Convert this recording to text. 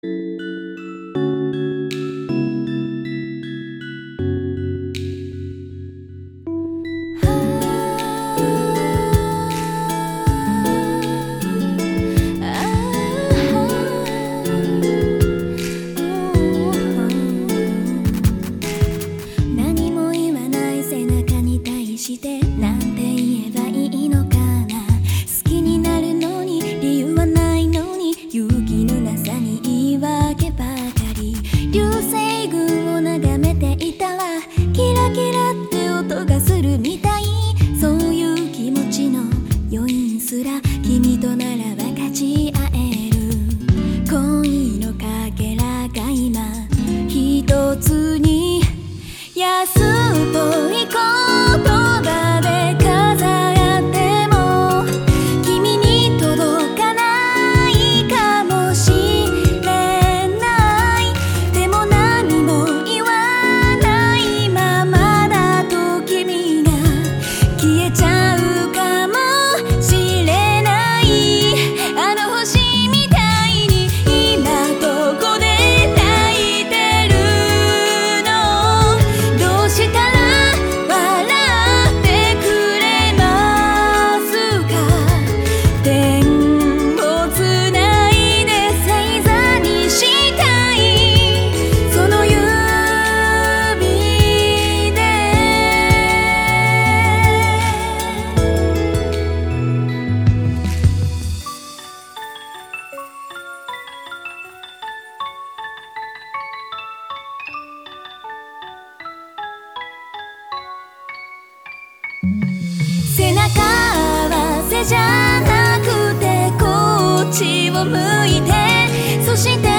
何も言わない背中に対してなんて言えばいいのかな。好きになるのに理由はないのに、勇気のなさに言い訳ばかり。流星群を眺めていたらキラキラって音がするみたい。そういう気持ちの余韻すら君となら分かち合える。恋のかけらが今一つに安っぽい言葉で飾っても君に届かないかもしれない。でも何も言わないままだと君が消えちゃうかもしれない。あの星みたいに今どこで泣いてるの。どうしたら笑ってくれますか。点をつないで星座にしたいその指で。背中合わせじゃなくてこっちを向いて、そして